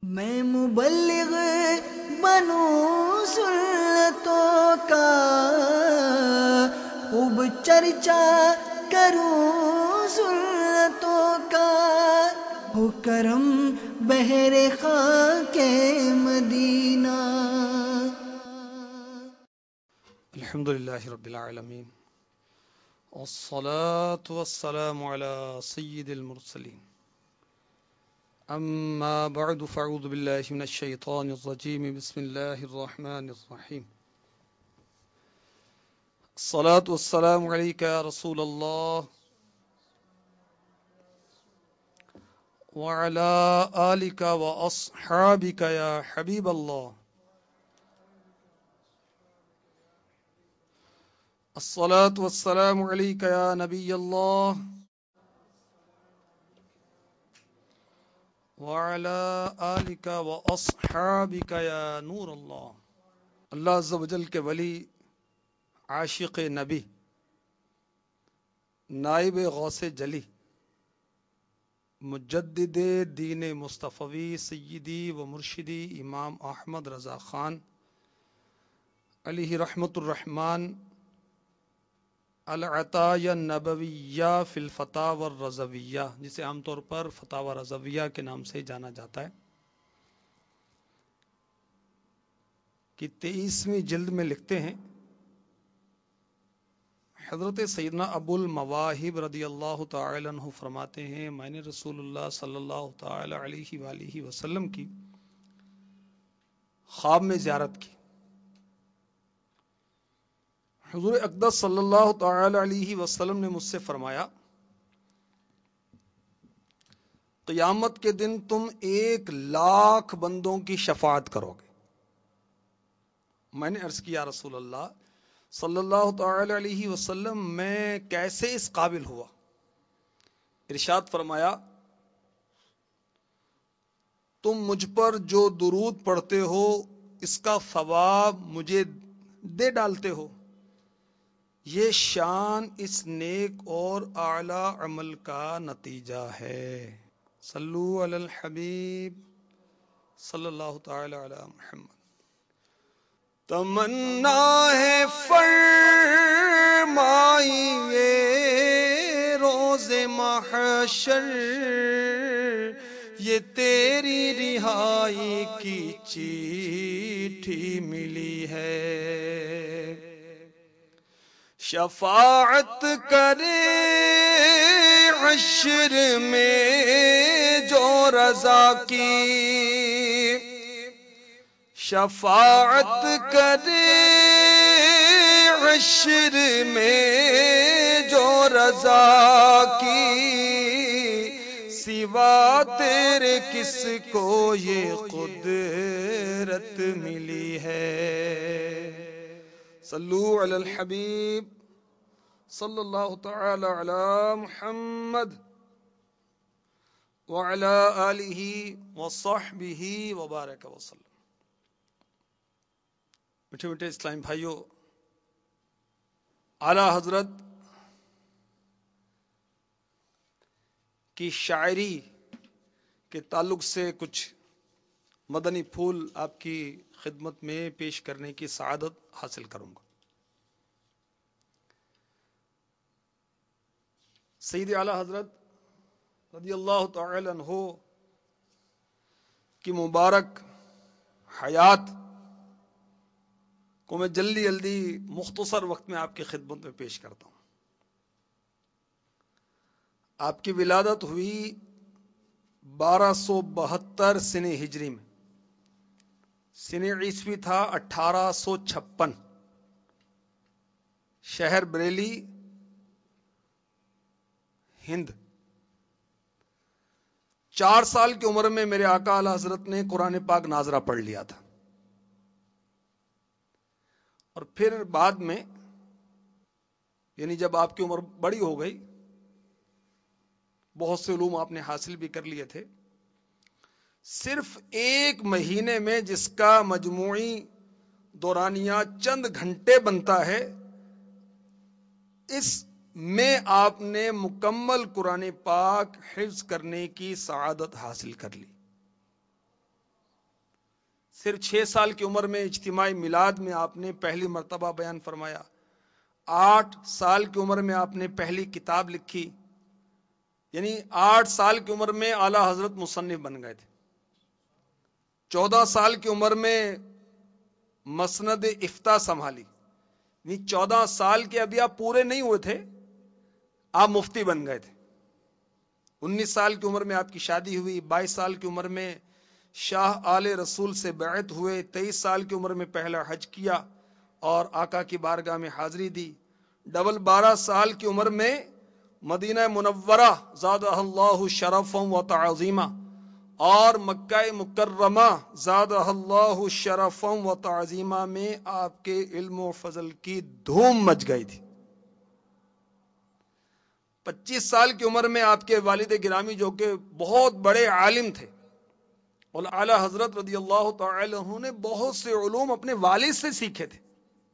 میں مبلغ بنوں سنتوں کا، خوب چرچا کروں سنتوں کا، ہو کرم بہر خاک مدینہ۔ الحمد للہ رب العالمین، والصلاة والسلام على سید المرسلین، اما بعد فاعوذ باللہ من الشیطان الرجیم، بسم اللہ الرحمن الرحیم۔ الصلاة والسلام علیکہ یا رسول اللہ وعلى آلک واصحابک یا حبیب اللہ۔ الصلاة والسلام علیکہ یا نبی اللہ وعلى آلک واصحابک یا نور اللہ۔ اللہ عز و جل کے ولی، عاشق نبی، نائب غوث جلی، مجدد دین مصطفی، سیدی و مرشدی امام احمد رضا خان علیہ رحمت الرحمن، العطایہ النبویہ فی الفتاوی الرضویہ، جسے عام طور پر فتاوی رضویہ کے نام سے جانا جاتا ہے، کہ 23ویں جلد میں لکھتے ہیں حضرت سیدنا ابو المواہب رضی اللہ تعالی عنہ فرماتے ہیں، میں نے رسول اللہ صلی اللہ تعالی علیہ وآلہ وسلم کی خواب میں زیارت کی۔ حضور اقدس صلی اللہ تعالی علیہ وسلم نے مجھ سے فرمایا، قیامت کے دن تم 1,00,000 بندوں کی شفاعت کرو گے۔ میں نے عرض کیا رسول اللہ صلی اللہ تعالی علیہ وسلم، میں کیسے اس قابل ہوا؟ ارشاد فرمایا، تم مجھ پر جو درود پڑھتے ہو اس کا ثواب مجھے دے ڈالتے ہو، یہ شان اس نیک اور اعلی عمل کا نتیجہ ہے۔ صلو علی الحبیب صلی اللہ تعالی علی محمد۔ تمنا ہے فرمائیے روز محشر، یہ تیری رہائی کی چیٹھی ملی ہے، شفاعت کرے حشر میں جو رضا کی، شفاعت کرے حشر میں جو رضا کی، سوا تیرے کس کو یہ قدرت ملی ہے۔ صلو علی الحبیب صلی اللہ تعالی علی محمد وعلی آلہ وصحبہ وبارک وسلم۔ میٹھے میٹھے اسلامی بھائیوں، اعلی حضرت کی شاعری کے تعلق سے کچھ مدنی پھول آپ کی خدمت میں پیش کرنے کی سعادت حاصل کروں گا۔ سید اعلی حضرت رضی اللہ تعالی عنہ کی مبارک حیات کو میں جلدی جلدی مختصر وقت میں آپ کی خدمت میں پیش کرتا ہوں۔ آپ کی ولادت ہوئی 1272 سنہ ہجری میں، سنہ عیسوی تھا 1856، شہر بریلی، ہند۔ 4 سال کی عمر میں میرے آقا اعلی حضرت نے قرآن پاک ناظرہ پڑھ لیا تھا، اور پھر بعد میں یعنی جب آپ کی عمر بڑی ہو گئی، بہت سے علوم آپ نے حاصل بھی کر لیے تھے، صرف 1 مہینے میں جس کا مجموعی دورانیہ چند گھنٹے بنتا ہے، اس میں آپ نے مکمل قرآن پاک حفظ کرنے کی سعادت حاصل کر لی۔ صرف 6 سال کی عمر میں اجتماعی میلاد میں آپ نے پہلی مرتبہ بیان فرمایا. 8 سال کی عمر میں آپ نے پہلی کتاب لکھی. یعنی 8 سال کی عمر میں اعلیٰ حضرت مصنف بن گئے تھے. 14 سال کی عمر میں مسند افتاء سنبھالی. یعنی 14 سال کے ابھی آپ پورے نہیں ہوئے تھے، آپ مفتی بن گئے تھے. 19 سال کی عمر میں آپ کی شادی ہوئی. 22 سال کی عمر میں شاہ آل رسول سے بیعت ہوئے. 23 سال کی عمر میں پہلا حج کیا اور آقا کی بارگاہ میں حاضری دی. 12 سال کی عمر میں مدینہ منورہ زادہ اللہ شرفا و تعظیما اور مکہ مکرمہ زادہ اللہ شرفا و تعظیما میں آپ کے علم و فضل کی دھوم مچ گئی تھی. 25 سال کی عمر میں آپ کے والد گرامی جو کہ بہت بڑے عالم تھے اور اعلیٰ حضرت رضی اللہ تعالی عنہ نے بہت سے علوم اپنے والد سے سیکھے تھے.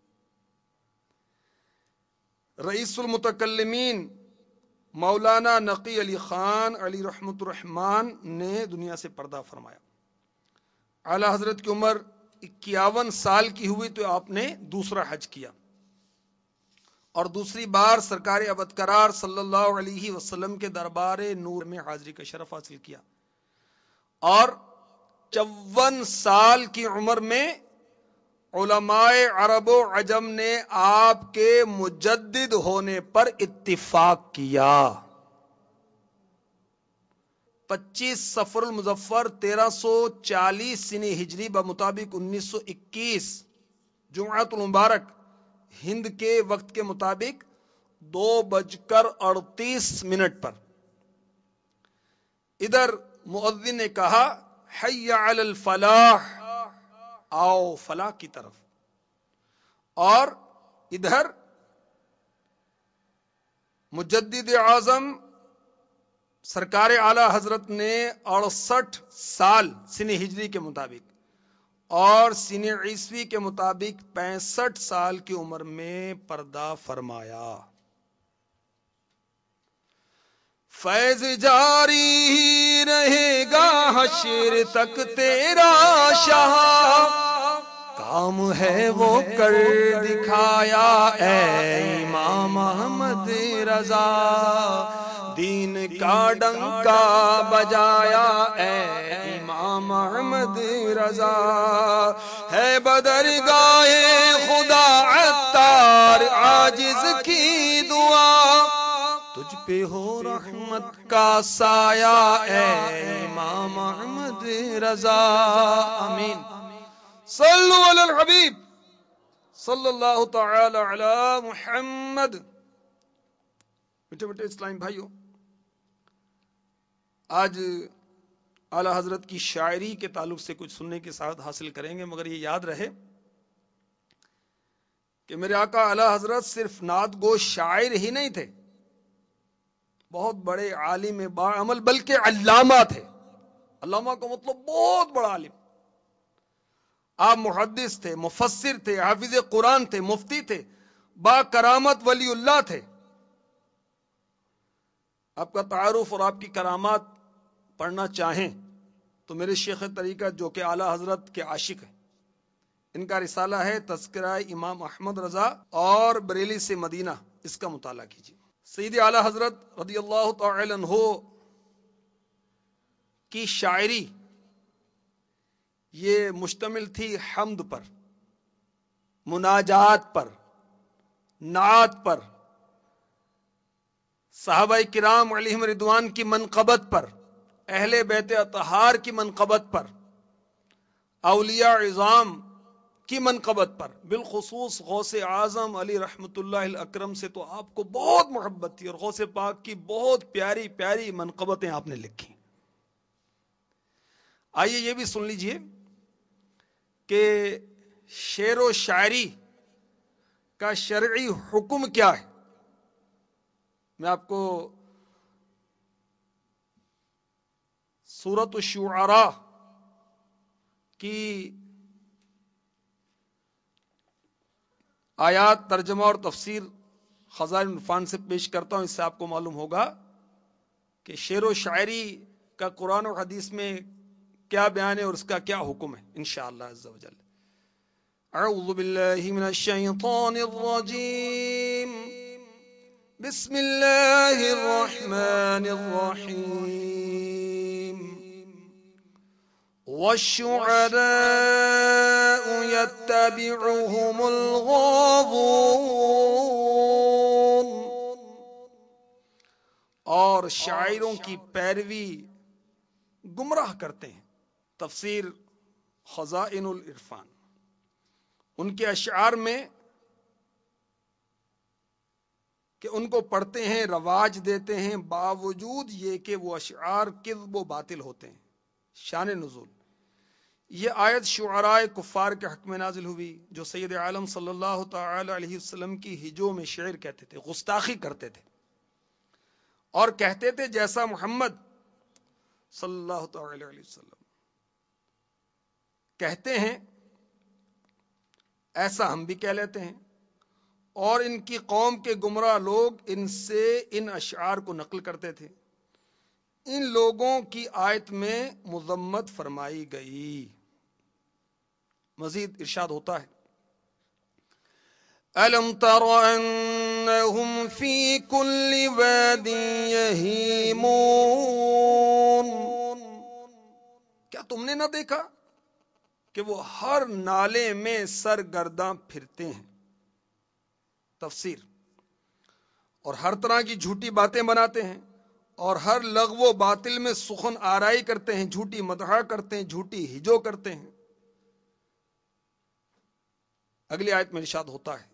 رئیس المتکلمین مولانا نقی علی خان علی رحمت الرحمان نے دنیا سے پردہ فرمایا. اعلیٰ حضرت کی عمر 51 سال کی ہوئی تو آپ نے دوسرا حج کیا اور دوسری بار سرکار ابدقرار صلی اللہ علیہ وسلم کے دربار نور میں حاضری کا شرف حاصل کیا. اور 54 سال کی عمر میں علماء عرب و عجم نے آپ کے مجدد ہونے پر اتفاق کیا. 25 صفر المظفر 1340 سنی ہجری بمطابق 1921 جمعۃ المبارک ہند کے وقت کے مطابق 2:38 پر ادھر مؤذن نے کہا حی علی الفلاح، آؤ فلاح کی طرف، اور ادھر مجدد اعظم سرکار اعلی حضرت نے 68 سال سن ہجری کے مطابق اور سن عیسوی کے مطابق 65 سال کی عمر میں پردہ فرمایا. فیض جاری ہی رہے گا حشر تک تیرا شاہ، کام ہے وہ کر دکھایا اے امام احمد رضا، دین کا ڈنکا بجایا اے امام احمد رضا، ہے بدرگاہ خدا عطار عاجز کی دعا، تجھ پہ ہو رحمت کا سایہ اے امام احمد رضا. آمین. صلو علی الحبیب صلی اللہ تعالی علی محمد. بیٹے اسلام بھائیو، آج اعلی حضرت کی شاعری کے تعلق سے کچھ سننے کی سعادت حاصل کریں گے، مگر یہ یاد رہے کہ میرے آقا اعلی حضرت صرف نعت گو شاعر ہی نہیں تھے، بہت بڑے عالم باعمل بلکہ علامہ تھے. علامہ کا مطلب بہت بڑا عالم. آپ محدث تھے، مفسر تھے، حافظ قرآن تھے، مفتی تھے، با کرامت ولی اللہ تھے. آپ کا تعارف اور آپ کی کرامات پڑھنا چاہیں تو میرے شیخ طریقہ جو کہ اعلی حضرت کے عاشق ہیں، ان کا رسالہ ہے تذکرہ امام احمد رضا اور بریلی سے مدینہ، اس کا مطالعہ کیجیے. سیدی اعلی حضرت رضی اللہ تعالی عنہ کی شاعری یہ مشتمل تھی حمد پر، مناجات پر، نعت پر، صحابہ کرام علیہم رضوان کی منقبت پر، اہل بیت اطہار کی منقبت پر، اولیاء عظام کی منقبت پر، بالخصوص غوث اعظم علی رحمت اللہ الاکرم سے تو آپ کو بہت محبت تھی، اور غوث پاک کی بہت پیاری پیاری منقبتیں آپ نے لکھی. آئیے یہ بھی سن لیجئے کہ شعر و شاعری کا شرعی حکم کیا ہے. میں آپ کو سورۃ الشعراء کی آیات ترجمہ اور تفسیر خزائن العرفان سے پیش کرتا ہوں. اس سے آپ کو معلوم ہوگا کہ شعر و شاعری کا قرآن و حدیث میں کیا بیان ہے اور اس کا کیا حکم ہے انشاءاللہ عز و جل. اعوذ باللہ من الشیطان الرجیم بسم اللہ الرحمن الرحیم والشعراء يتبعهم الغاوون، اور شاعروں کی پیروی گمراہ کرتے ہیں. تفسیر خزائن العرفان. ان کے اشعار میں کہ ان کو پڑھتے ہیں، رواج دیتے ہیں، باوجود یہ کہ وہ اشعار کذب و باطل ہوتے ہیں. شان نزول. یہ آیت شعراء کفار کے حق میں نازل ہوئی جو سید عالم صلی اللہ تعالی علیہ وسلم کی ہجو میں شعر کہتے تھے، گستاخی کرتے تھے اور کہتے تھے جیسا محمد صلی اللہ تعالی علیہ وسلم کہتے ہیں ایسا ہم بھی کہہ لیتے ہیں. اور ان کی قوم کے گمراہ لوگ ان سے ان اشعار کو نقل کرتے تھے. ان لوگوں کی آیت میں مذمت فرمائی گئی. مزید ارشاد ہوتا ہے أَلَمْ تَرَ أَنَّهُمْ فِي كُلِّ وَادٍ يَهِيمُونَ، کیا تم نے نہ دیکھا کہ وہ ہر نالے میں سرگرداں پھرتے ہیں. تفسیر. اور ہر طرح کی جھوٹی باتیں بناتے ہیں اور ہر لغو و باطل میں سخن آرائی کرتے ہیں، جھوٹی مدح کرتے ہیں، جھوٹی ہجو کرتے ہیں. اگلی آیت میں ارشاد ہوتا ہے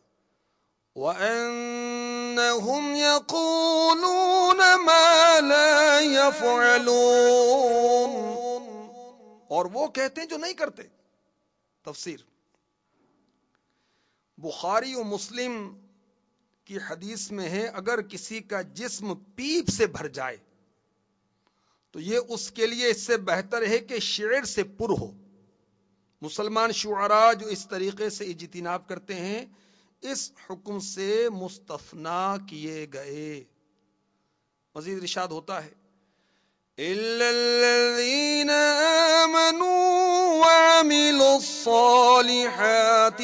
وَأَنَّهُمْ يَقُولُونَ مَا لَا يَفْعَلُونَ، اور وہ کہتے ہیں جو نہیں کرتے. تفسیر. بخاری و مسلم کی حدیث میں ہے اگر کسی کا جسم پیپ سے بھر جائے تو یہ اس کے لیے اس سے بہتر ہے کہ شعر سے پر ہو. مسلمان شعراء جو اس طریقے سے اجتناب کرتے ہیں اس حکم سے مستثنا کیے گئے. مزید ارشاد ہوتا ہے إِلَّا الَّذِينَ آمَنُوا وَعَمِلُوا الصَّالِحَاتِ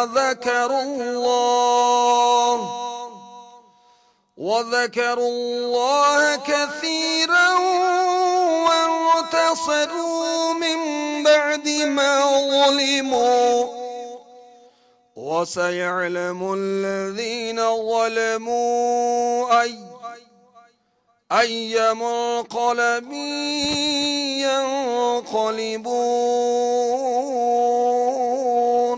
وَذَكَرُوا اللَّهَ كَثِيرًا وَانتَصَرُوا مِن بَعْدِ مَا ظُلِمُوا وَسَيَعْلَمُ الَّذِينَ ظَلَمُوا أَيَّ مُنقَلَبٍ يَنقَلِبُونَ،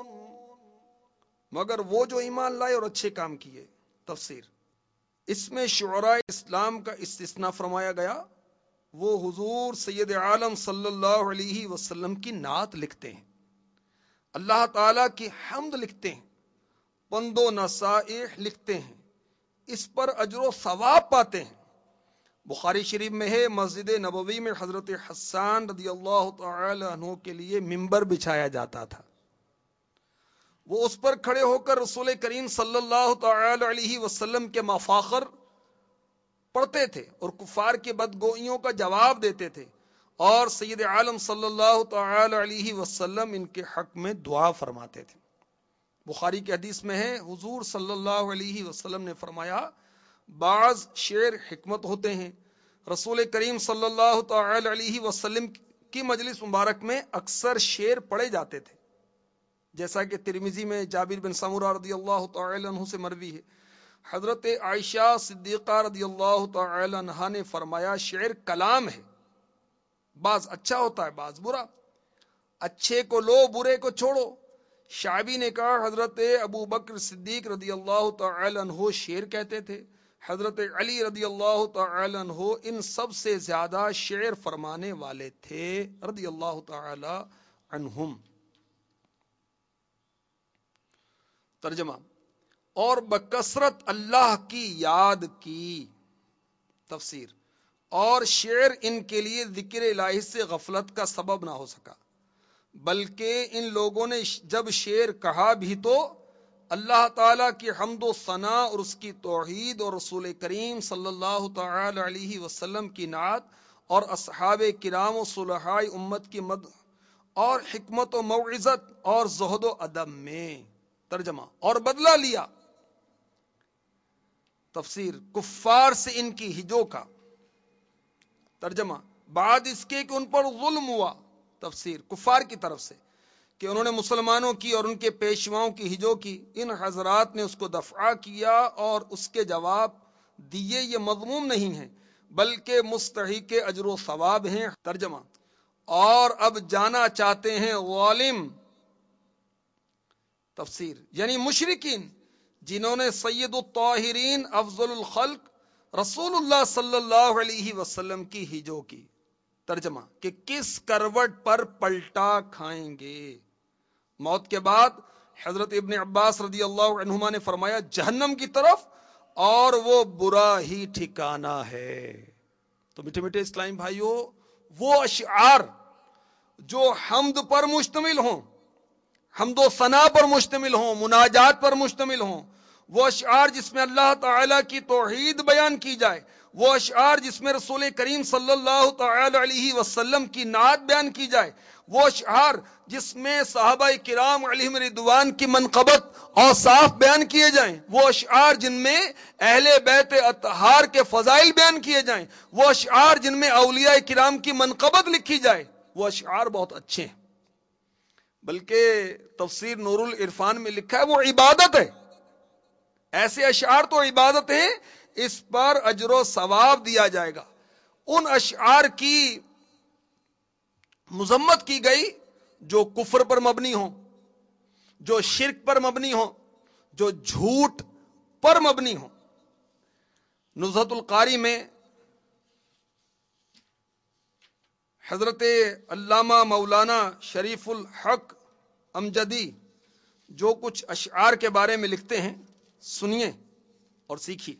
مگر وہ جو ایمان لائے اور اچھے کام کیے. تفسیر. اس میں شعراء اسلام کا استثناء فرمایا گیا. وہ حضور سید عالم صلی اللہ علیہ وسلم کی نعت لکھتے ہیں، اللہ تعالی کی حمد لکھتے ہیں، پند و نصائح لکھتے ہیں، اس پر اجر و ثواب پاتے ہیں. بخاری شریف میں ہے مسجد نبوی میں حضرت حسان رضی اللہ تعالی عنہ کے لیے ممبر بچھایا جاتا تھا. وہ اس پر کھڑے ہو کر رسول کریم صلی اللہ تعالی علیہ وسلم کے مفاخر پڑھتے تھے اور کفار کی بدگوئیوں کا جواب دیتے تھے اور سید عالم صلی اللہ تعالی علیہ وسلم ان کے حق میں دعا فرماتے تھے. بخاری کی حدیث میں ہے حضور صلی اللہ علیہ وسلم نے فرمایا بعض شعر حکمت ہوتے ہیں. رسول کریم صلی اللہ تعالی علیہ وسلم کی مجلس مبارک میں اکثر شعر پڑھے جاتے تھے، جیسا کہ ترمذی میں جابر بن سمرہ رضی اللہ تعالی عنہ سے مروی ہے. حضرت عائشہ صدیقہ رضی اللہ تعالی عنہا نے فرمایا شعر کلام ہے، بعض اچھا ہوتا ہے بعض برا، اچھے کو لو برے کو چھوڑو. شعبی نے کہا حضرت ابو بکر صدیق رضی اللہ تعالی عنہ شعر کہتے تھے، حضرت علی رضی اللہ تعالی عنہ ان سب سے زیادہ شعر فرمانے والے تھے رضی اللہ تعالی عنہم. ترجمہ. اور بکثرت اللہ کی یاد کی. تفسیر. اور شعر ان کے لیے ذکر الہی سے غفلت کا سبب نہ ہو سکا، بلکہ ان لوگوں نے جب شعر کہا بھی تو اللہ تعالیٰ کی حمد و ثنا اور اس کی توحید اور رسول کریم صلی اللہ تعالی علیہ وسلم کی نعت اور اصحاب کرام و صلحاء امت کی مدح اور حکمت و موعظت اور زہد و ادب میں. ترجمہ اور بدلہ لیا. تفسیر کفار سے ان کی ہجو کا. ترجمہ بعد اس کے کہ ان پر ظلم ہوا. تفسیر کفار کی طرف سے کہ انہوں نے مسلمانوں کی اور ان کے پیشواؤں کی ہجو کی. ان حضرات نے اس کو دفع کیا اور اس کے جواب دیے یہ مذموم نہیں ہیں بلکہ مستحق اجر و ثواب ہیں. ترجمہ اور اب جانا چاہتے ہیں ظالم. تفسیر یعنی مشرکین جنہوں نے سید الطاہرین افضل الخلق رسول اللہ صلی اللہ علیہ وسلم کی ہجو کی. ترجمہ کہ کس کروٹ پر پلٹا کھائیں گے. موت کے بعد حضرت ابن عباس رضی اللہ عنہما نے فرمایا جہنم کی طرف اور وہ برا ہی ٹھکانہ ہے. تو میٹھے میٹھے اسلامی بھائیوں وہ اشعار جو حمد پر مشتمل ہوں، حمد و ثنا پر مشتمل ہوں، مناجات پر مشتمل ہوں، وہ اشعار جس میں اللہ تعالی کی توحید بیان کی جائے، وہ اشعار جس میں رسول کریم صلی اللہ تعالی علیہ وسلم کی نعت بیان کی جائے، وہ اشعار جس میں صحابہ کرام علیہم رضوان کی منقبت اور صاف بیان کیے جائیں، وہ اشعار جن میں اہل بیت اطہار کے فضائل بیان کیے جائیں، وہ اشعار جن میں اولیاء کرام کی منقبت لکھی جائے، وہ اشعار بہت اچھے ہیں. بلکہ تفسیر نور العرفان میں لکھا ہے وہ عبادت ہے. ایسے اشعار تو عبادت ہیں، اس پر اجر و ثواب دیا جائے گا. ان اشعار کی مذمت کی گئی جو کفر پر مبنی ہوں، جو شرک پر مبنی ہوں، جو جھوٹ پر مبنی ہوں. نزہۃ القاری میں حضرت علامہ مولانا شریف الحق امجدی جو کچھ اشعار کے بارے میں لکھتے ہیں سنیے اور سیکھیے.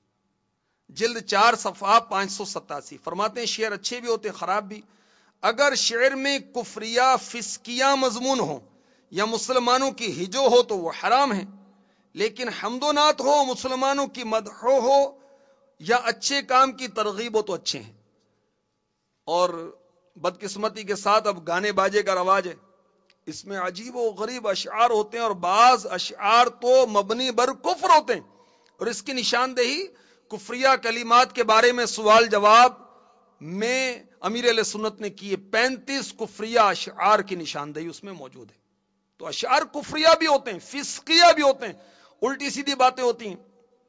جلد 4 صفحہ 587 فرماتے ہیں شعر اچھے بھی ہوتے خراب بھی. اگر شعر میں کفریہ فسقیہ مضمون ہو یا مسلمانوں کی ہجو ہو تو وہ حرام ہے، لیکن حمد و نعت ہو، مسلمانوں کی مدح ہو یا اچھے کام کی ترغیب ہو تو اچھے ہیں. اور بدقسمتی کے ساتھ اب گانے باجے کا رواج ہے، اس میں عجیب و غریب اشعار ہوتے ہیں اور بعض اشعار تو مبنی بر کفر ہوتے ہیں. اور اس کی نشاندہی کفریہ کلمات کے بارے میں سوال جواب میں امیر علیہ سنت نے کیے. 35 کفریہ اشعار کی نشاندہی اس میں موجود ہے. تو اشعار کفریہ بھی ہوتے ہیں، فسقیہ بھی ہوتے ہیں، الٹی سیدھی باتیں ہوتی ہیں.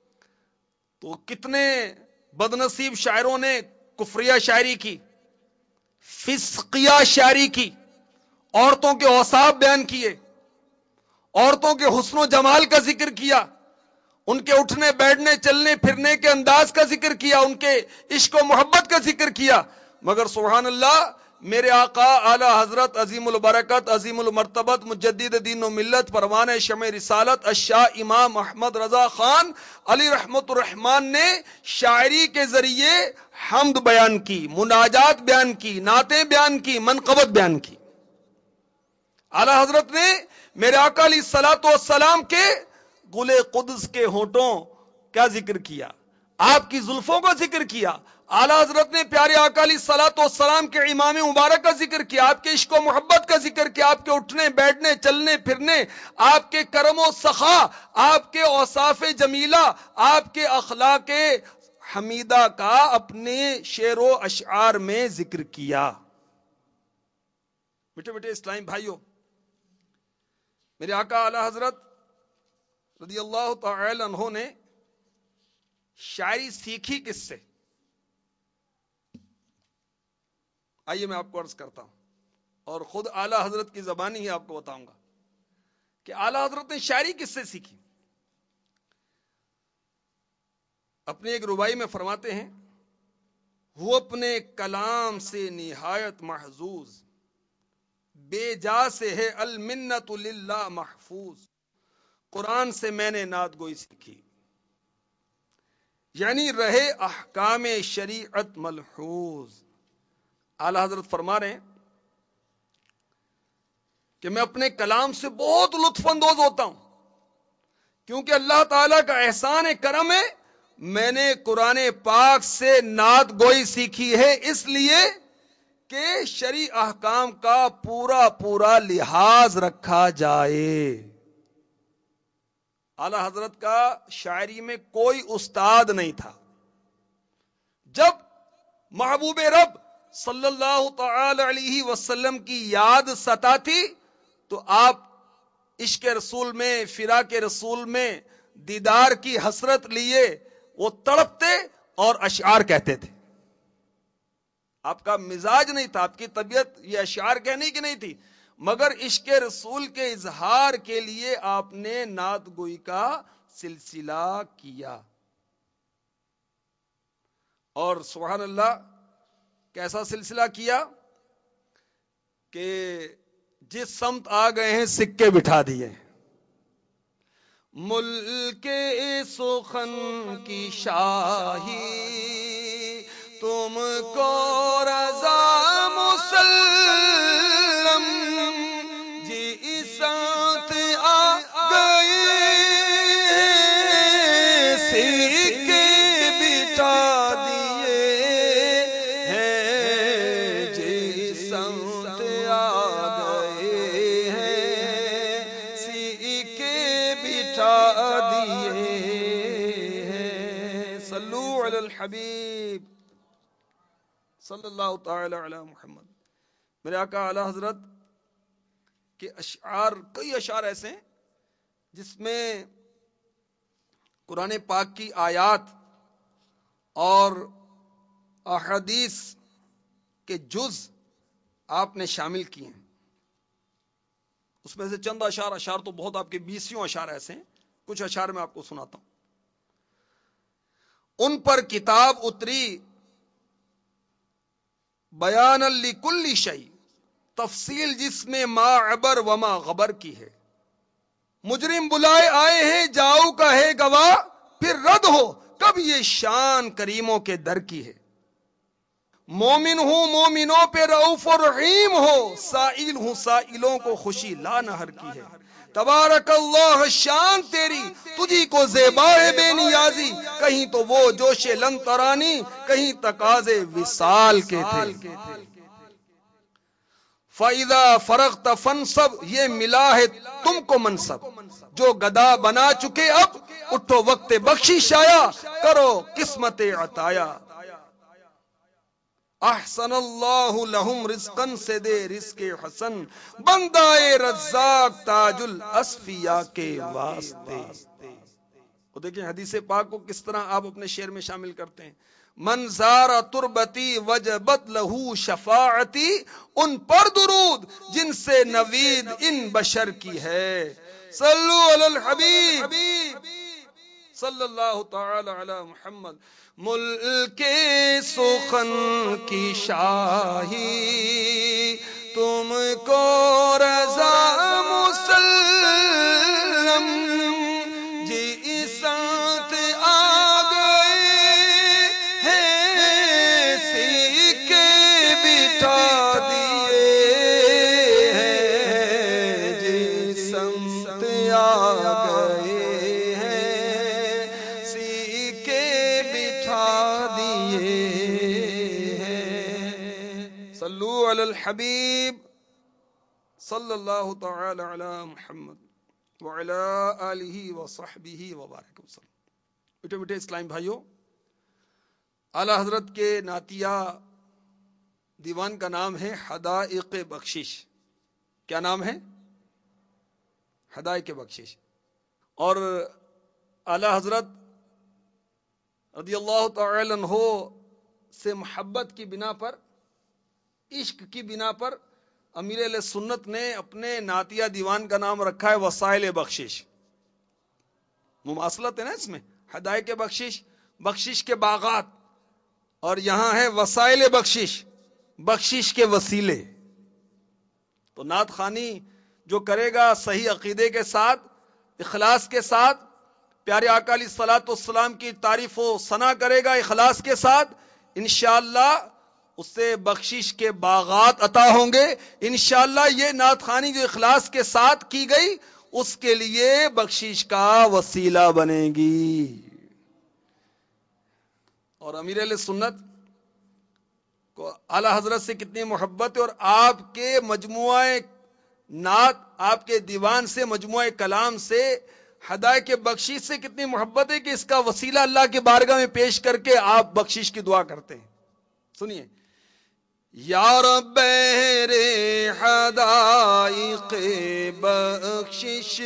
تو کتنے بدنصیب شاعروں نے کفریہ شاعری کی، فسقیہ شاعری کی، عورتوں کے اوصاف بیان کیے، عورتوں کے حسن و جمال کا ذکر کیا، ان کے اٹھنے بیٹھنے چلنے پھرنے کے انداز کا ذکر کیا، ان کے عشق و محبت کا ذکر کیا. مگر سبحان اللہ میرے آقا اعلی حضرت عظیم البرکت عظیم المرتبت مجدد دین و ملت پروانہ شمع رسالت الشاہ امام احمد رضا خان علی رحمت الرحمان نے شاعری کے ذریعے حمد بیان کی، مناجات بیان کی، نعتیں بیان کی، منقبت بیان کی. اعلی حضرت نے میرے آقا علیہ الصلوۃ والسلام کے گل قدس کے ہونٹوں کا ذکر کیا، آپ کی زلفوں کا ذکر کیا. اعلی حضرت نے پیارے آقا علیہ الصلوۃ والسلام کے امام مبارک کا ذکر کیا، آپ کے عشق و محبت کا ذکر کیا، آپ کے اٹھنے بیٹھنے چلنے پھرنے، آپ کے کرم و سخا، آپ کے اوصاف جمیلہ، آپ کے اخلاق حمیدہ کا اپنے شعر و اشعار میں ذکر کیا. میٹھے میٹھے اسلامی بھائیوں، میرے آقا اعلی حضرت رضی اللہ تعالی عنہ نے شاعری سیکھی کس سے؟ آئیے میں آپ کو عرض کرتا ہوں اور خود اعلی حضرت کی زبانی ہی آپ کو بتاؤں گا کہ اعلی حضرت نے شاعری کس سے سیکھی. اپنے ایک ربائی میں فرماتے ہیں وہ اپنے کلام سے نہایت محظوظ، بے جا سے ہے المنت للہ محفوظ، قرآن سے میں نے نعت گوئی سیکھی. یعنی رہے احکام شریعت ملحوظ. اعلی حضرت فرما رہے ہیں کہ میں اپنے کلام سے بہت لطف اندوز ہوتا ہوں، کیونکہ اللہ تعالیٰ کا احسان کرم ہے میں نے قرآن پاک سے نعت گوئی سیکھی ہے اس لیے کہ شرعی احکام کا پورا پورا لحاظ رکھا جائے۔ اعلی حضرت کا شاعری میں کوئی استاد نہیں تھا۔ جب محبوب رب صلی اللہ تعالی علیہ وسلم کی یاد ستاتی تو آپ عشق رسول میں، فراق رسول میں دیدار کی حسرت لیے وہ تڑپتے اور اشعار کہتے تھے۔ آپ کا مزاج نہیں تھا، آپ کی طبیعت یہ اشعار کہنے کی نہیں تھی، مگر عشق رسول کے اظہار کے لیے آپ نے نعت گوئی کا سلسلہ کیا۔ اور سبحان اللہ کیسا سلسلہ کیا کہ جس سمت آ گئے ہیں سکے بٹھا دیے۔ ملک سخن کی شاہی تم کو رضا مسلم، جی سمت آ گئے سکے بٹھا دیے ہیں، جی سمت آ گئے ہیں سکے بٹھا دیے ہیں۔ صلو علی الحبیب صلی اللہ تعالی علی محمد۔ میرے آقا اعلی حضرت کے اشعار، کئی اشعار ایسے ہیں جس میں قرآن پاک کی آیات اور احادیث کے جز آپ نے شامل کیے ہیں۔ اس میں سے چند اشعار تو بہت، آپ کے 20 اشعار ایسے ہیں، کچھ اشعار میں آپ کو سناتا ہوں۔ ان پر کتاب اتری بیان لکل شیء، تفصیل جس میں ما عبر وما غبر کی ہے۔ مجرم بلائے آئے ہیں جاؤ کا ہے گواہ، پھر رد ہو کب یہ شان کریموں کے در کی ہے۔ مومن ہوں مومنوں پہ رؤوف و رحیم ہو، سائل ہوں سائلوں کو خوشی لا نہر کی ہے۔ تبارک اللہ شان تیری تجھی کو زیبا ہے بے نیازی، کہیں تو وہ جوش لن ترانی، کہیں تقاضے وصال کے تھے۔ فَإِذَا فَرَغْتَ فَانْصَبْ، یہ ملا ہے تم کو منصب، جو گدا بنا چکے اب اٹھو وقت بخشش آیا، کرو قسمت عطایا۔ احسن اللہ لہم رزقن سے دے رزق حسن، بندہ رزاق تاج الاسفیاء کے واسطے۔ وہ دیکھیں حدیث پاک کو کس طرح آپ اپنے شعر میں شامل کرتے ہیں۔ من زار تربتی وجبت لہو شفاعتی، ان پر درود جن سے نوید ان بشر کی ہے۔ صلو علی الحبیب صلی اللہ تعالی علی محمد۔ ملک سخن کی شاہی تم کو رضا مسلم، جی ساتھ آ گئے ہیں سکے بٹھا دیے ہیں، جی سمت آ گئے ہیں سکے بٹھا دیے ہیں۔ صلو علی الحبیب صلی اللہ تعالی علی محمد وعلی آلہ وصحبہ وبارک وسلم۔ بیٹے بیٹے اسلام بھائیوں، اعلی حضرت کے نعتیہ دیوان کا نام ہے حدائق بخشش۔ کیا نام ہے؟ حدائق بخشش۔ اور اعلی حضرت رضی اللہ تعالی عنہ سے محبت کی بنا پر، عشق کی بنا پر، امیر علیہ سنت نے اپنے نعتیہ دیوان کا نام رکھا ہے وسائل بخشش۔ مماثلت ہے نا اس میں، حدائق بخشش، بخشش کے باغات، اور یہاں ہے وسائل بخشش، بخشش کے وسیلے۔ تو نعت خوانی جو کرے گا صحیح عقیدے کے ساتھ، اخلاص کے ساتھ، پیارے آقا علیہ الصلوۃ والسلام کی تعریف و ثنا کرے گا اخلاص کے ساتھ، انشاءاللہ اس سے بخشش کے باغات عطا ہوں گے۔ انشاءاللہ یہ نعت خوانی جو اخلاص کے ساتھ کی گئی اس کے لیے بخشش کا وسیلہ بنے گی۔ اور امیر اہل سنت کو اعلی حضرت سے کتنی محبت ہے، اور آپ کے مجموعہ نعت، آپ کے دیوان سے، مجموعہ کلام سے، ہدایت کے بخشش سے کتنی محبت ہے کہ اس کا وسیلہ اللہ کے بارگاہ میں پیش کر کے آپ بخشش کی دعا کرتے ہیں. سنیے، یا رب رے حدائق بخشش،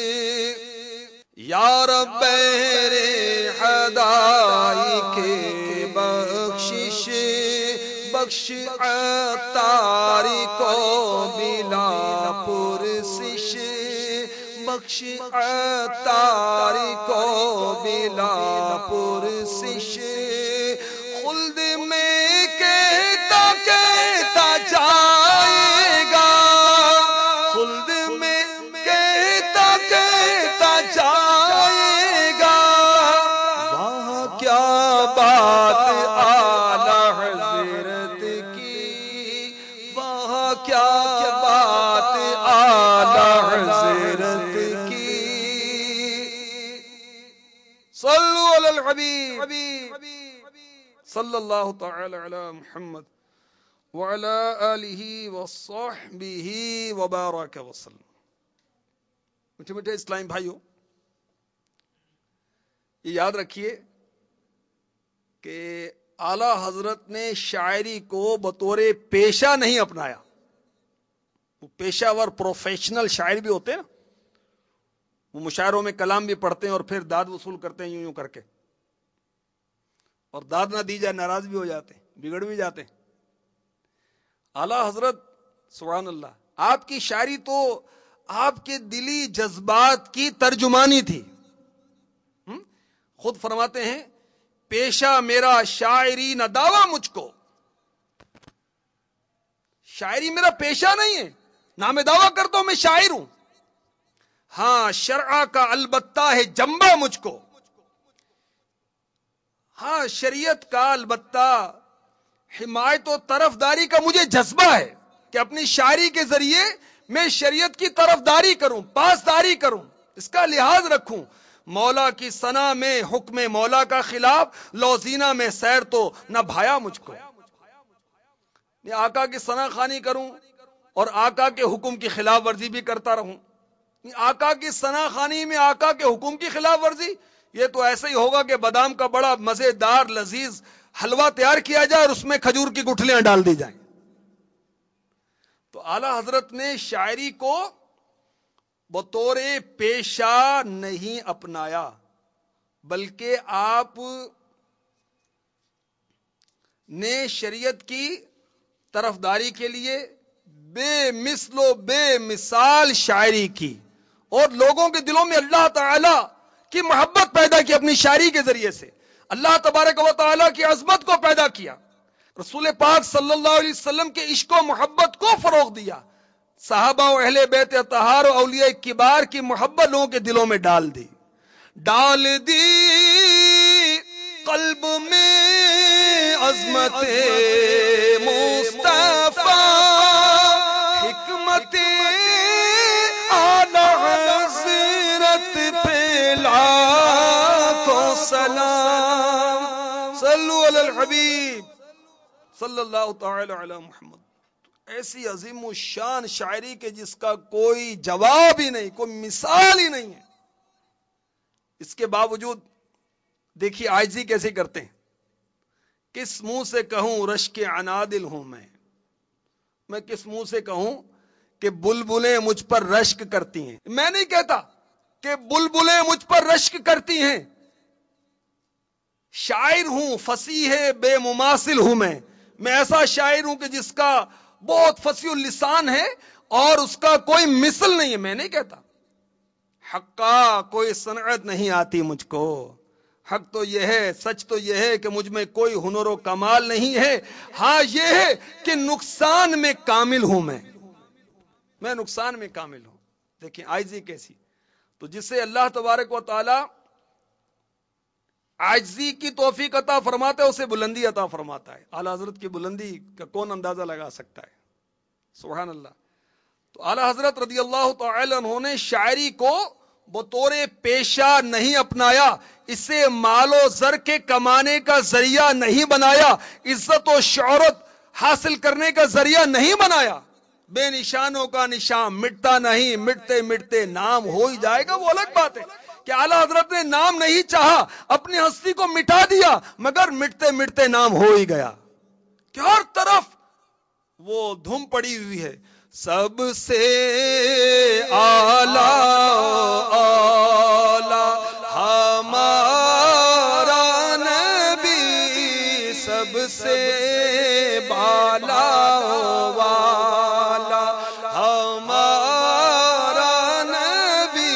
یا رب رے حدائق بخشش، بخش عطاری کو بلا پرسش، بخش عطاری کو بلا پرسش، خلد میں کہتا کہتا جائے گا، خلد میں کہتا کہتا جائے گا، وہاں کیا بات اعلی حضرت کی، وہاں کیا بات اعلی حضرت کی. صلو علی الحبیب صلی اللہ تعالی علی محمد وعلی آلہ وصحبہ وبارک وسلم. میٹھے میٹھے اسلام بھائیوں، یہ یاد رکھیے کہ اعلی حضرت نے شاعری کو بطور پیشہ نہیں اپنایا. وہ پیشہ ور پروفیشنل شاعر بھی ہوتے ہیں نا، وہ مشاعروں میں کلام بھی پڑھتے ہیں اور پھر داد وصول کرتے ہیں یوں یوں کر کے، اور داد نہ دی جائے ناراض بھی ہو جاتے ہیں، بگڑ بھی جاتے ہیں. اعلی حضرت سبحان اللہ، آپ کی شاعری تو آپ کے دلی جذبات کی ترجمانی تھی. خود فرماتے ہیں، پیشہ میرا شاعری نہ دعویٰ مجھ کو، شاعری میرا پیشہ نہیں ہے، نہ میں دعویٰ کرتا ہوں میں شاعر ہوں، ہاں شرع کا البتہ ہے جنبہ مجھ کو، ہاں شریعت کا البتہ حمایت و طرفداری کا مجھے جذبہ ہے کہ اپنی شاعری کے ذریعے میں شریعت کی طرفداری کروں، پاسداری کروں، اس کا لحاظ رکھوں. مولا کی ثنا میں حکم مولا کا خلاف، لوزینہ میں سیر تو نہ بھایا مجھ کو. آقا کی ثنا خوانی کروں اور آقا کے حکم کی خلاف ورزی بھی کرتا رہوں. آقا کی ثنا خوانی میں آقا کے حکم کی خلاف ورزی، یہ تو ایسے ہی ہوگا کہ بادام کا بڑا مزیدار لذیذ حلوہ تیار کیا جائے اور اس میں کھجور کی گٹھلیاں ڈال دی جائیں. تو اعلی حضرت نے شاعری کو بطور پیشہ نہیں اپنایا، بلکہ آپ نے شریعت کی طرفداری کے لیے بے مثل و بے مثال شاعری کی، اور لوگوں کے دلوں میں اللہ تعالی کی محبت پیدا کی اپنی شاعری کے ذریعے سے. اللہ تبارک و تعالی کی عظمت کو پیدا کیا، رسول پاک صلی اللہ علیہ وسلم کے عشق و محبت کو فروغ دیا، صحابہ و اہل بیت اطہار و اولیاء کبار کی محبت لوگوں کے دلوں میں ڈال دی قلب میں عظمت مصطفیٰ، حکمت اعلی حضرت پہ لاکھوں سلام. صلو علی الحبیب صلی اللہ تعالی علی محمد. ایسی عظیم و شان شاعری کے جس کا کوئی جواب ہی نہیں، کوئی مثال ہی نہیں ہے. اس کے باوجود دیکھیے عاجزی کیسے کرتے ہیں. کس منہ سے کہوں رشک عنادل ہوں میں کس منہ سے کہوں کہ بلبلیں مجھ پر رشک کرتی ہیں. میں نہیں کہتا کہ بلبلیں مجھ پر رشک کرتی ہیں. شاعر ہوں، فصیح بے مماثل ہوں میں ایسا شاعر ہوں کہ جس کا بہت فصیح اللسان ہے اور اس کا کوئی مثل نہیں ہے. میں نہیں کہتا حقا کوئی صنعت نہیں آتی مجھ کو. حق تو یہ ہے، سچ تو یہ ہے کہ مجھ میں کوئی ہنر و کمال نہیں ہے. ہاں یہ ہے کہ نقصان میں کامل ہوں میں نقصان میں کامل ہوں. دیکھیں عاجزی کیسی. تو جسے اللہ تبارک و تعالی عاجزی کی توفیق عطا فرماتا ہے اسے بلندی عطا فرماتا ہے. اعلی حضرت کی بلندی کا کون اندازہ لگا سکتا ہے؟ سبحان اللہ. تو اعلی حضرت رضی اللہ تعالی عنہ نے شاعری کو بطور پیشہ نہیں اپنایا، اسے مال و زر کے کمانے کا ذریعہ نہیں بنایا، عزت و شہرت حاصل کرنے کا ذریعہ نہیں بنایا. بے نشانوں کا نشان مٹتا نہیں، مٹتے مٹتے نام ہو ہی جائے گا. وہ الگ بات ہے کہ اعلیٰ حضرت نے نام نہیں چاہا، اپنی ہستی کو مٹا دیا، مگر مٹتے مٹتے نام ہو ہی گیا. کہ ہر طرف وہ دھوم پڑی ہوئی ہے. سب سے اعلیٰ ہمارا نبی، سب سے بالا والا ہمارا نبی.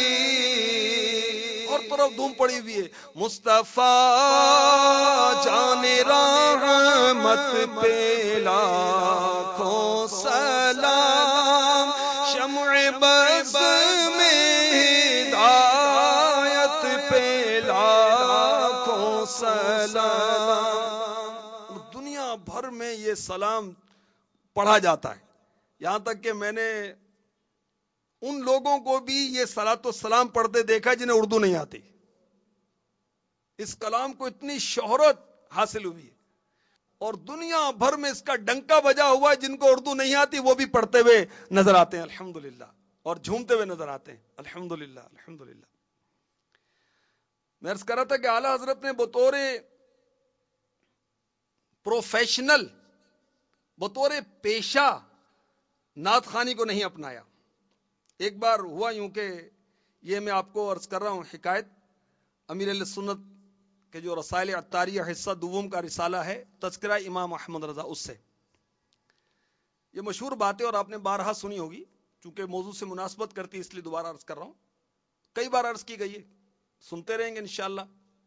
اور طرف دھوم پڑی ہوئی ہے. مصطفیٰ جان رحمت پہ لاکھوں سلام، شمع بز میں ہدایت پہ لاکھوں سلام. دنیا بھر میں یہ سلام پڑھا جاتا ہے، یہاں تک کہ میں نے ان لوگوں کو بھی یہ صلاۃ و سلام پڑھتے دیکھا جنہیں اردو نہیں آتی. اس کلام کو اتنی شہرت حاصل ہوئی ہے اور دنیا بھر میں اس کا ڈنکا بجا ہوا ہے. جن کو اردو نہیں آتی وہ بھی پڑھتے ہوئے نظر آتے ہیں الحمدللہ، اور جھومتے ہوئے نظر آتے ہیں الحمدللہ الحمدللہ. میں عرض کر رہا تھا کہ اعلیٰ حضرت نے بطور پروفیشنل، بطور پیشہ نعت خوانی کو نہیں اپنایا. ایک بار ہوا یوں کہ یہ میں آپ کو عرض کر رہا ہوں حکایت امیر اہل سنت کہ جو رسائل عطاریہ حصہ دوم کا رسالہ ہے تذکرہ امام احمد رضا، اس سے یہ مشہور بات ہے اور آپ نے بارہا سنی ہوگی. چونکہ موضوع سے مناسبت کرتی اس لیے دوبارہ عرض کر رہا ہوں. کئی بار عرض کی گئی ہے، سنتے رہیں گے انشاءاللہ.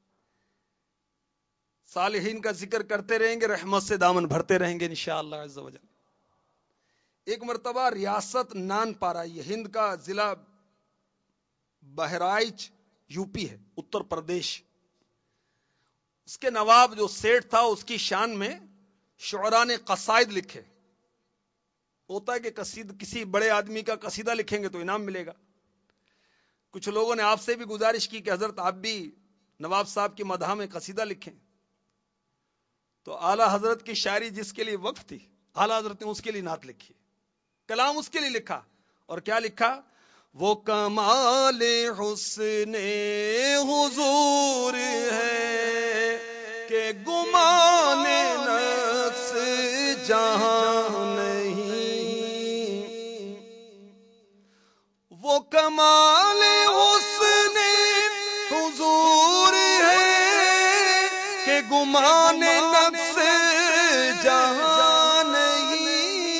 صالحین کا ذکر کرتے رہیں گے، رحمت سے دامن بھرتے رہیں گے انشاءاللہ عز و جل. ایک مرتبہ ریاست نان پارا، یہ ہند کا ضلع بہرائچ یو پی ہے، اتر پردیش. اس کے نواب جو سیٹھ تھا، اس کی شان میں شعراء نے قصائد لکھے. ہوتا ہے کہ کسی بڑے آدمی کا قصیدہ لکھیں گے تو انعام ملے گا. کچھ لوگوں نے آپ سے بھی گزارش کی کہ حضرت آپ بھی نواب صاحب کی مدح میں قصیدہ لکھیں. تو اعلیٰ حضرت کی شاعری جس کے لیے وقف تھی، اعلیٰ حضرت نے اس کے لیے نعت لکھی، کلام اس کے لیے لکھا. اور کیا لکھا؟ وہ کمال حسن حضور ہے کہ گمان نفس جہاں نہیں. وہ کمال حسن حضور ہے کہ گمان نفس جہاں نہیں.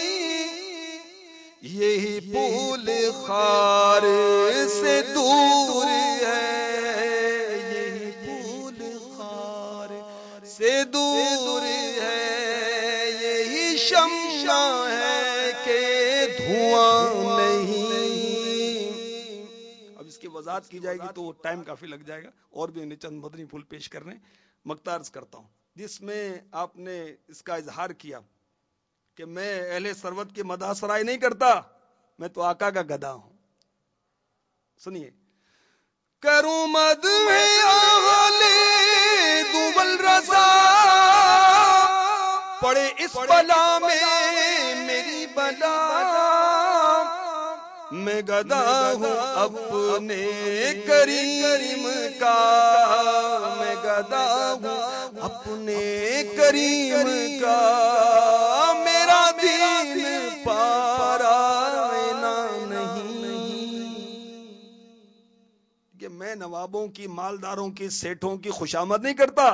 یہی پھول خار سے دور ہے، یہی پھول خار سے دور ہے، یہی شمع ہے کہ دھواں نہیں. اب اس کی وضاحت کی جائے گی تو ٹائم کافی لگ جائے گا، اور بھی انہیں چند مدنی پھول پیش کرنے. مقتا عرض کرتا ہوں جس میں آپ نے اس کا اظہار کیا کہ میں اہل ثروت کی مدح سرائی نہیں کرتا، میں تو آقا کا گدا ہوں. سنیے. کروں مدح اہل دوبل رضا، پڑے اس بلا میں میری بلا. میں گدا ہوں اپنے کریم کا، میں گدا ہوں اپنے کریم کا. میرا دین پارا نہیں کہ میں نوابوں کی، مالداروں کی، سیٹھوں کی خوشامد نہیں کرتا.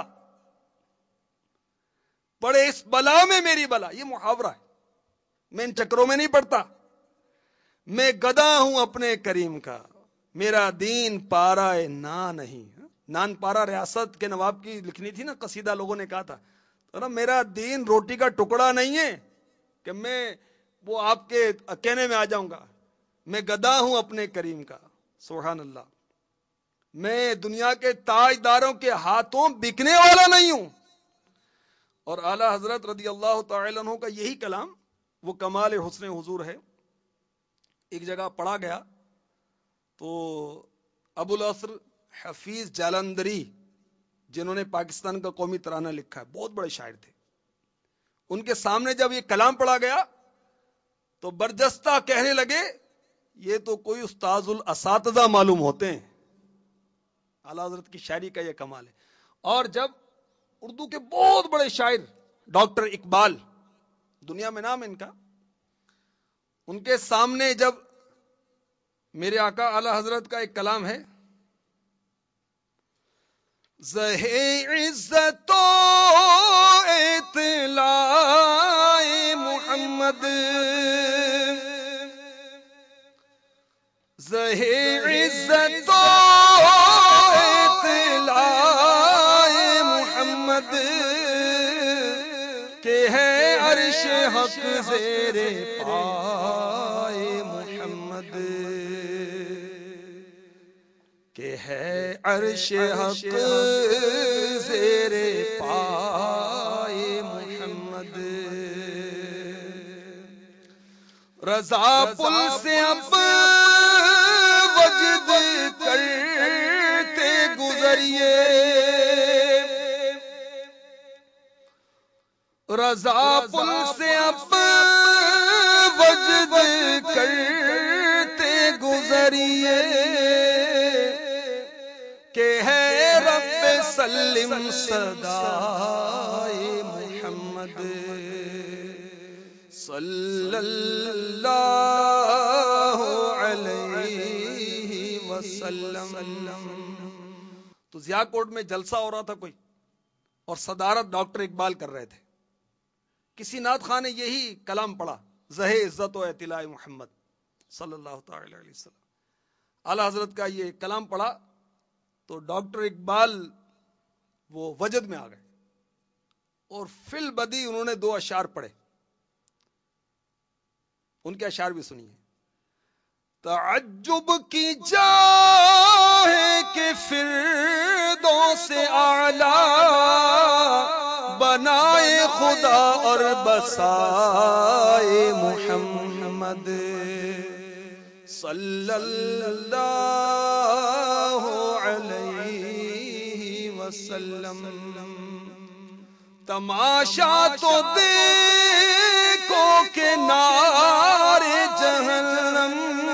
پڑے اس بلا میں میری بلا، یہ محاورہ ہے، میں ان چکروں میں نہیں پڑتا. میں گدا ہوں اپنے کریم کا، میرا دین پارا نا نہیں. نان پارا ریاست کے نواب کی لکھنی تھی نا قصیدہ، لوگوں نے کہا تھا تو نا میرا دین روٹی کا ٹکڑا نہیں ہے کہ میں وہ آپ کے کہنے میں آ جاؤں گا. میں گدا ہوں اپنے کریم کا. سبحان اللہ. میں دنیا کے تاجداروں کے ہاتھوں بکنے والا نہیں ہوں. اور اعلیٰ حضرت رضی اللہ تعالی عنہ کا یہی کلام، وہ کمال حسن حضور ہے. ایک جگہ پڑھا گیا تو ابو الاسر حفیظ جالندری، جنہوں نے پاکستان کا قومی ترانہ لکھا ہے، بہت بڑے شاعر تھے. ان کے سامنے جب یہ کلام پڑھا گیا تو برجستہ کہنے لگے یہ تو کوئی استاذ الاساتذہ معلوم ہوتے ہیں. اعلیٰ حضرت کی شاعری کا یہ کمال ہے. اور جب اردو کے بہت بڑے شاعر ڈاکٹر اقبال، دنیا میں نام ان کا، ان کے سامنے جب میرے آقا اعلیٰ حضرت کا ایک کلام ہے، زہے عزت و اطلاع محمد، زہے عزت و اطلاع محمد، کہ ہے عرش حق زیر پائے محمد، کہ ہے عرش حق زیر پائے محمد. رضا پل سے اب وجد کرتے گزریے، رضا پل سے اب وجد کرتے گزریے، کہ ہے رب سلم صدائے محمد صلی اللہ علیہ وسلم. تو ضیاء کوٹ میں جلسہ ہو رہا تھا کوئی، اور صدارت ڈاکٹر اقبال کر رہے تھے. کسی نعت خواہ نے یہی کلام پڑھا، زہے عزت و اطلاع محمد صلی اللہ تعالی علیہ وسلم. اعلیٰ حضرت کا یہ کلام پڑھا تو ڈاکٹر اقبال وہ وجد میں آ گئے، اور فی البدی انہوں نے 2 اشعار پڑھے. ان کے اشعار بھی سنیے. تعجب کی جا ہے کہ فردوس اعلی بنائے خدا اور بسائے محمد صلی اللہ علیہ وسلم. تماشا تو دیکھو کہ نار جہنم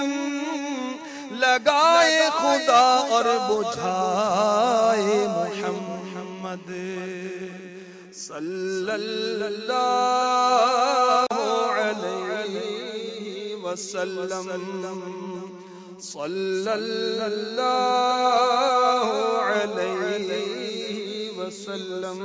لگائے خدا اور بجھائے محمد صلی اللہ علیہ وسلم صلی اللہ علیہ وسلم.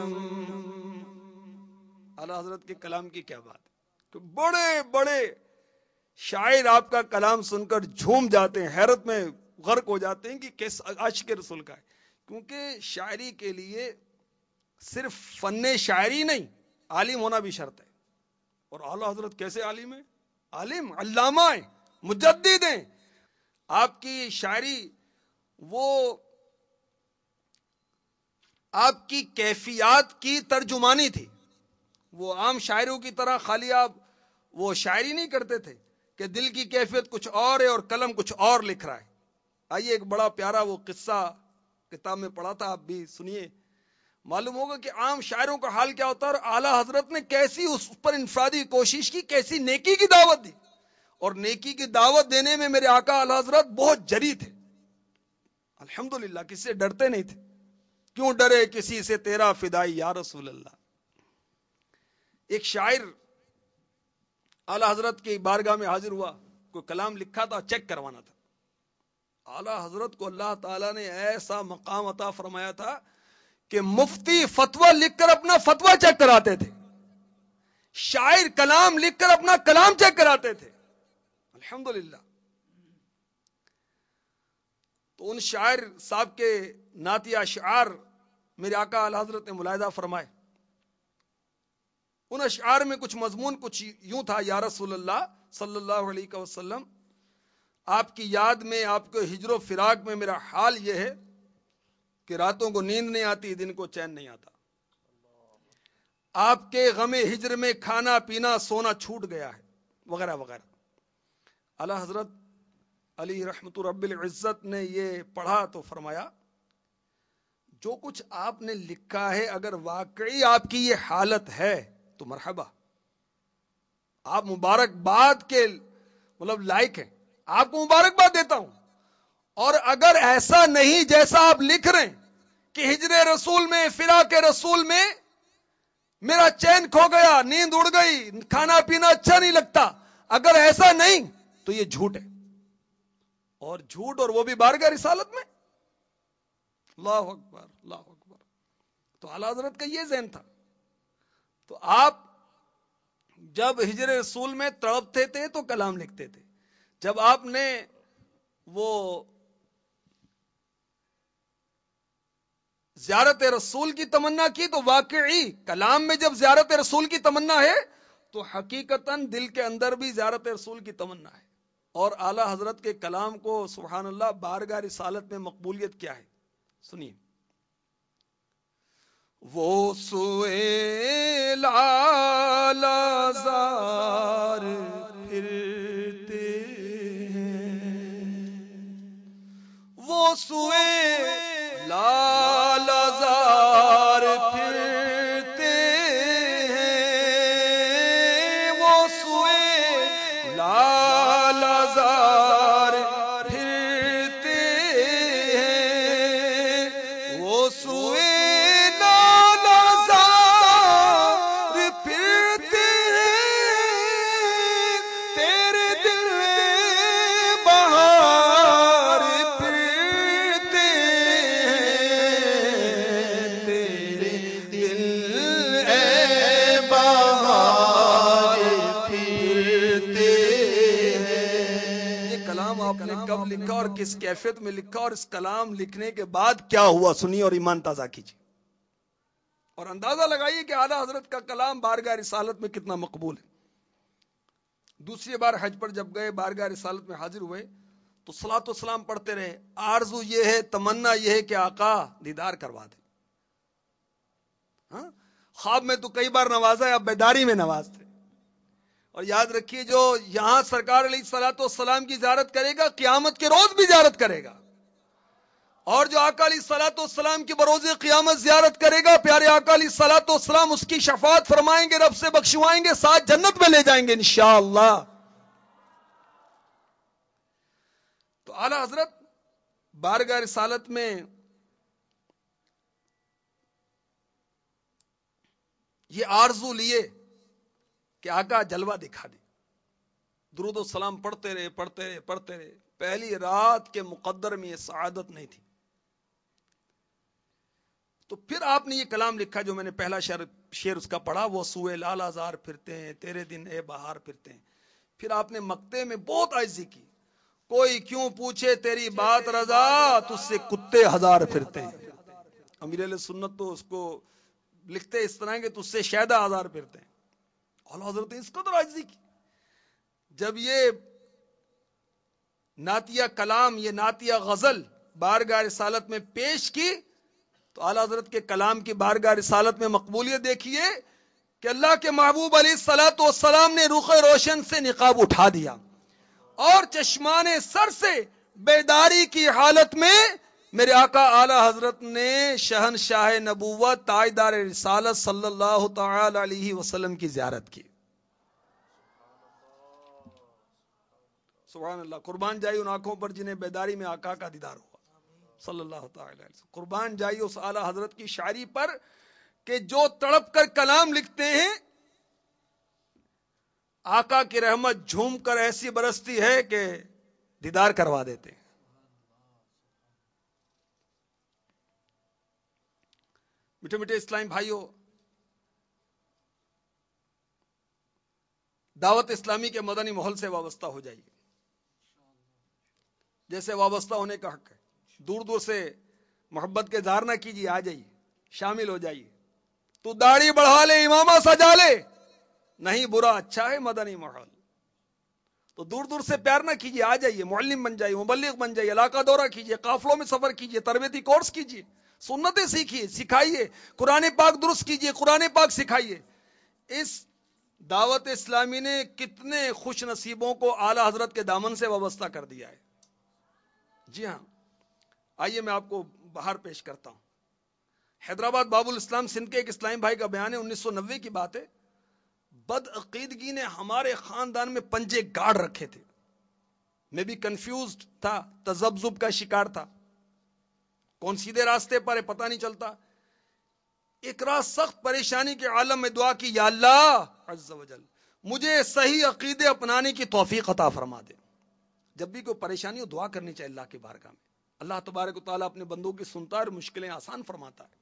اعلیٰ حضرت کے کلام کی کیا بات ہے کہ بڑے بڑے شاعر آپ کا کلام سن کر جھوم جاتے ہیں، حیرت میں غرق ہو جاتے ہیں کہ کس عاشق رسول کا ہے. کیونکہ شاعری کے لیے صرف فن شاعری نہیں، عالم ہونا بھی شرط ہے. اور اعلیٰ حضرت کیسے عالم ہیں؟ عالم علامہ ہیں، مجدد ہیں. آپ کی شاعری وہ آپ کی کیفیات کی ترجمانی تھی. وہ عام شاعروں کی طرح خالی آپ وہ شاعری نہیں کرتے تھے کہ دل کی کیفیت کچھ اور ہے اور قلم کچھ اور لکھ رہا ہے. آئیے ایک بڑا پیارا وہ قصہ کتاب میں پڑھا تھا، آپ بھی سنیے، معلوم ہوگا کہ عام شاعروں کا حال کیا ہوتا ہے. اور اعلیٰ حضرت نے کیسی اس پر انفرادی کوشش کی، کیسی نیکی کی دعوت دی. اور نیکی کی دعوت دینے میں میرے آقا اعلیٰ حضرت بہت جری تھے. الحمدللہ کسی سے ڈرتے نہیں تھے. کیوں ڈرے کسی سے تیرا فدائی یا رسول اللہ. ایک شاعر اعلیٰ حضرت کی بارگاہ میں حاضر ہوا، کوئی کلام لکھا تھا، چیک کروانا تھا. اعلیٰ حضرت کو اللہ تعالیٰ نے ایسا مقام عطا فرمایا تھا کہ مفتی فتویٰ لکھ کر اپنا فتویٰ چیک کراتے تھے، شاعر کلام لکھ کر اپنا کلام چیک کراتے تھے. الحمدللہ. تو ان شاعر صاحب کے نعتیہ اشعار میرے آقا اعلیٰ حضرت نے ملاحظہ فرمائے. ان اشعار میں کچھ مضمون کچھ یوں تھا: یا رسول اللہ صلی اللہ علیہ وسلم، آپ کی یاد میں، آپ کے ہجر و فراق میں میرا حال یہ ہے کہ راتوں کو نیند نہیں آتی، دن کو چین نہیں آتا. آپ کے غم ہجر میں کھانا پینا سونا چھوٹ گیا ہے، وغیرہ وغیرہ. اعلیٰ حضرت علی رحمت رب العزت نے یہ پڑھا تو فرمایا جو کچھ آپ نے لکھا ہے اگر واقعی آپ کی یہ حالت ہے تو مرحبا، آپ مبارکباد کے مطلب لائق ہیں، آپ کو مبارکباد دیتا ہوں. اور اگر ایسا نہیں جیسا آپ لکھ رہے ہیں کہ ہجر رسول میں، فراق رسول میں میرا چین کھو گیا، نیند اڑ گئی، کھانا پینا اچھا نہیں لگتا، اگر ایسا نہیں تو یہ جھوٹ ہے، اور جھوٹ اور وہ بھی بارگاہ رسالت میں. اللہ اکبر اللہ اکبر. تو اعلیٰ حضرت کا یہ ذہن تھا. تو آپ جب ہجر رسول میں تڑپتے تھے تو کلام لکھتے تھے، جب آپ نے وہ زیارت رسول کی تمنا کی تو واقعی کلام میں جب زیارت رسول کی تمنا ہے تو حقیقتاً دل کے اندر بھی زیارت رسول کی تمنا ہے. اور اعلیٰ حضرت کے کلام کو سبحان اللہ بارگاہ رسالت میں مقبولیت کیا ہے سنیے. وہ سوئے لال زار پھرتے ہیں، وہ سوئے لال زار پھرتے ہیں، وہ سوئے لال زار پھرتے ہیں، وہ سوئے کب لکھا اور کس کیفیت میں لکھا اور اس کلام لکھنے کے بعد کیا ہوا سنیے اور ایمان تازہ کیجیے اور اندازہ لگائیے کہ اعلیٰ حضرت کا کلام بارگاہ رسالت میں کتنا مقبول ہے. دوسری بار حج پر جب گئے بارگاہ رسالت میں حاضر ہوئے تو صلاۃ و سلام پڑھتے رہے. آرزو یہ ہے، تمنا یہ ہے کہ آقا دیدار کروا دے. خواب میں تو کئی بار نوازا ہے، اب بیداری میں نوازتے. اور یاد رکھیے جو یہاں سرکار علیہ الصلوۃ والسلام کی زیارت کرے گا قیامت کے روز بھی زیارت کرے گا، اور جو آقا علیہ الصلوۃ والسلام کی بروز قیامت زیارت کرے گا پیارے آقا علیہ الصلوۃ والسلام اس کی شفاعت فرمائیں گے، رب سے بخشوائیں گے، ساتھ جنت میں لے جائیں گے انشاءاللہ. تو اعلیٰ حضرت بارگاہ رسالت میں یہ آرزو لیے کہ آقا جلوہ دکھا دے. درود و سلام پڑھتے رہے پڑھتے رہے پڑھتے رہے. پہلی رات کے مقدر میں یہ سعادت نہیں تھی. تو پھر آپ نے یہ کلام لکھا جو میں نے پہلا شعر اس کا پڑھا، وہ سوئے لال آزار پھرتے ہیں تیرے دن اے بہار پھرتے ہیں. پھر آپ نے مقطع میں بہت عاجزی کی، کوئی کیوں پوچھے تیری بات رضا تجھ سے کتے ہزار پھرتے ہیں. امیر علیہ سنت تو اس کو لکھتے اس طرح کہ تجھ سے شیدہ ہزار پھرتے ہیں. اعلیٰ حضرت نے اس قدر عاجزی کی. جب یہ نعتیہ کلام، یہ نعتیہ غزل بارگاہ رسالت میں پیش کی تو اعلیٰ حضرت کے کلام کی بارگاہ رسالت میں مقبولیت دیکھیے کہ اللہ کے محبوب علیہ الصلوۃ والسلام نے رخ روشن سے نقاب اٹھا دیا اور چشمان سر سے بیداری کی حالت میں میرے آقا اعلیٰ حضرت نے شہنشاہ نبوت تاجدار رسالت صلی اللہ تعالی علیہ وسلم کی زیارت کی. سبحان اللہ. قربان جائی ان آنکھوں پر جنہیں بیداری میں آقا کا دیدار ہوا صلی اللہ تعالی علیہ وسلم. قربان جائی اس اعلیٰ حضرت کی شاعری پر کہ جو تڑپ کر کلام لکھتے ہیں آقا کی رحمت جھوم کر ایسی برستی ہے کہ دیدار کروا دیتے ہیں. میٹھے میٹھے اسلامی بھائیوں، دعوت اسلامی کے مدنی ماحول سے وابستہ ہو جائیے جیسے وابستہ ہونے کا حق ہے. دور دور سے محبت کے اظہار نہ کیجیے، آ جائیے، شامل ہو جائیے. تو داڑھی بڑھا لے، امامہ سجا لے، نہیں برا اچھا ہے مدنی ماحول. تو دور دور سے پیار نہ کیجیے، آ جائیے، معلم بن جائیے، مبلغ بن جائیے، علاقہ دورہ کیجیے، قافلوں میں سفر کیجیے، تربیتی کورس کیجیے، سنتیں سیکھیے، سکھائیے، قرآن پاک درست کیجیے، قرآن پاک سکھائیے. اس دعوت اسلامی نے کتنے خوش نصیبوں کو اعلیٰ حضرت کے دامن سے وابستہ کر دیا ہے. جی ہاں، آئیے میں آپ کو باہر پیش کرتا ہوں. حیدرآباد باب الاسلام سندھ کے ایک اسلامی بھائی کا بیان ہے، 1990 کی بات ہے. بد عقیدگی نے ہمارے خاندان میں پنجے گاڑ رکھے تھے. میں بھی کنفیوزڈ تھا، تذبذب کا شکار تھا. کون سیدھے راستے پر ہے پتہ نہیں چلتا. ایک رات سخت پریشانی کے عالم میں دعا کی، یا اللہ عز و جل مجھے صحیح عقیدے اپنانے کی توفیق عطا فرما دے. جب بھی کوئی پریشانی ہو دعا کرنی چاہیے اللہ کی بارگاہ میں. اللہ تبارک و تعالیٰ اپنے بندوں کی سنتا ہے اور مشکلیں آسان فرماتا ہے.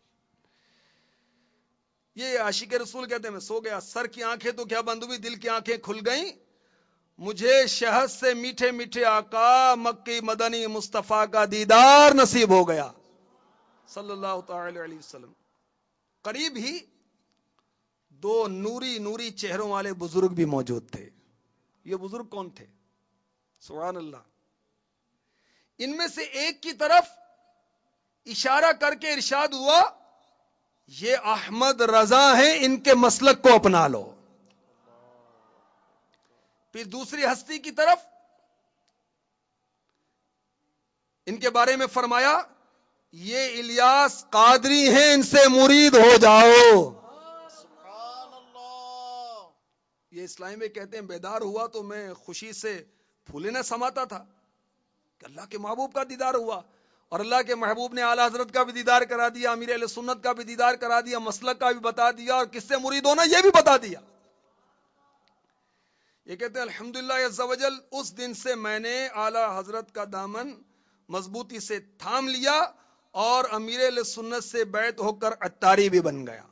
یہ عاشق رسول کہتے ہیں میں سو گیا، سر کی آنکھیں تو کیا بند ہوئی، دل کی آنکھیں کھل گئیں. مجھے شہد سے میٹھے میٹھے آقا مکی مدنی مصطفیٰ کا دیدار نصیب ہو گیا صلی اللہ تعالی علیہ وسلم. قریب ہی دو نوری نوری چہروں والے بزرگ بھی موجود تھے. یہ بزرگ کون تھے؟ سبحان اللہ. ان میں سے ایک کی طرف اشارہ کر کے ارشاد ہوا، یہ احمد رضا ہیں، ان کے مسلک کو اپنا لو. پھر دوسری ہستی کی طرف ان کے بارے میں فرمایا، یہ الیاس قادری ہیں، ان سے مرید ہو جاؤ. یہ اسلام میں کہتے ہیں بیدار ہوا تو میں خوشی سے پھولے نہ سماتا تھا کہ اللہ کے محبوب کا دیدار ہوا. اور اللہ کے محبوب نے اعلیٰ حضرت کا بھی دیدار کرا دیا، امیر اہل سنت کا بھی دیدار کرا دیا، مسلک کا بھی بتا دیا، اور کس سے مرید ہونا یہ بھی بتا دیا. یہ کہتے ہیں الحمدللہ عز و جل اس دن سے میں نے اعلیٰ حضرت کا دامن مضبوطی سے تھام لیا اور امیر اہل سنت سے بیعت ہو کر عطاری بھی بن گیا.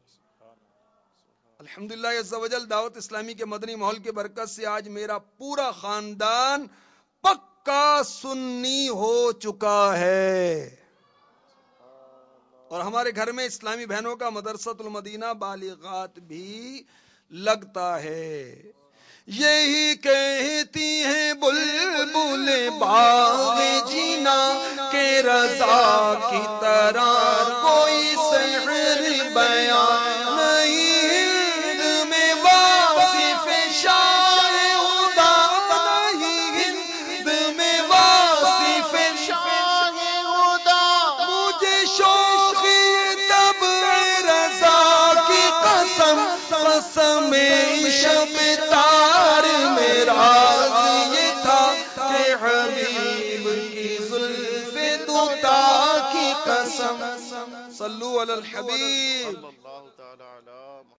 الحمدللہ عز و جل دعوت اسلامی کے مدنی ماحول کی برکت سے آج میرا پورا خاندان پکا سنی ہو چکا ہے، اور ہمارے گھر میں اسلامی بہنوں کا مدرسۃ المدینہ بالغات بھی لگتا ہے. یہی کہتی ہیں بلبل باغ جینا کہ رضا کی طرح کوئی سحر بیان نہیں. ہند میں واصف شاہ خدا نہیں، ہند میں واصف شاہ خدا. مجھے شوقی تب رضا کی قسم، قسم شب تار میرا یہ تھا کہ حبیب کی زلف دوتا کی قسم. صلو علی الحبیب.